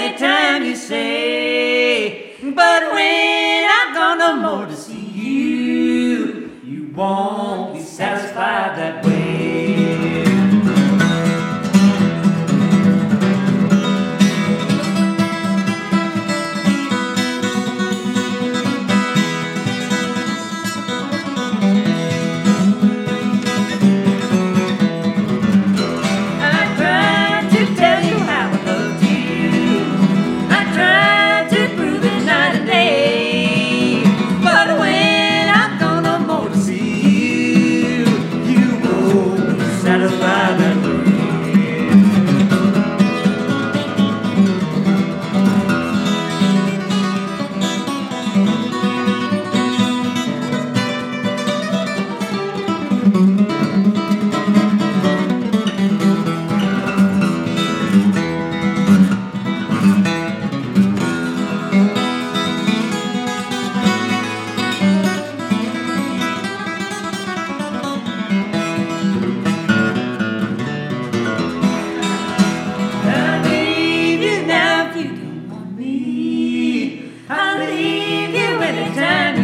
anytime you say. But when I've gone no more to see you, you won't be satisfied that way. I'll leave you anytime